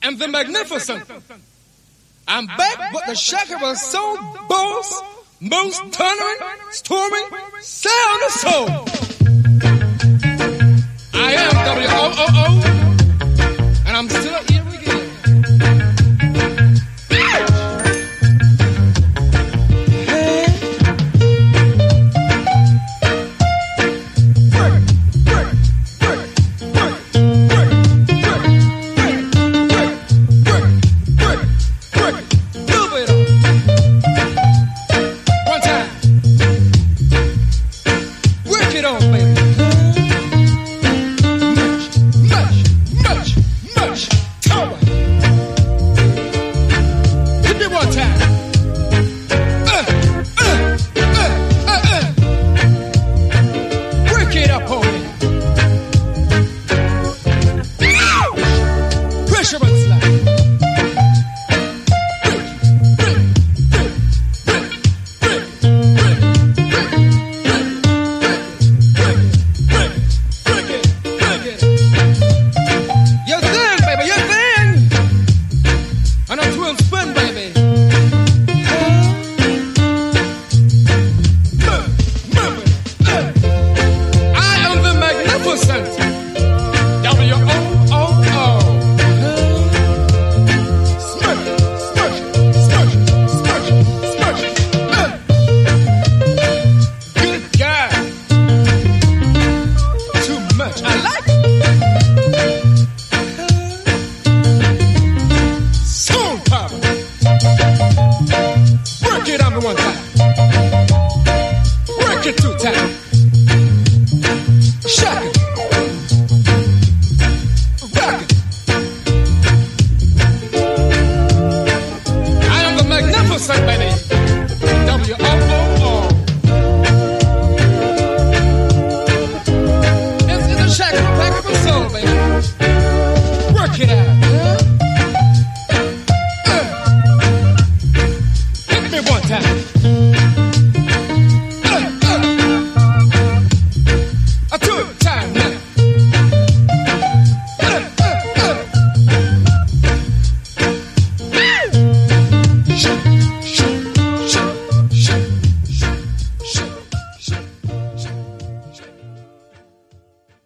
am the magnificent. I'm back with the shock of a soul boss, most thundering, storming, sound of soul. I am W-O-O-O, and I'm still here again. Hit me one time.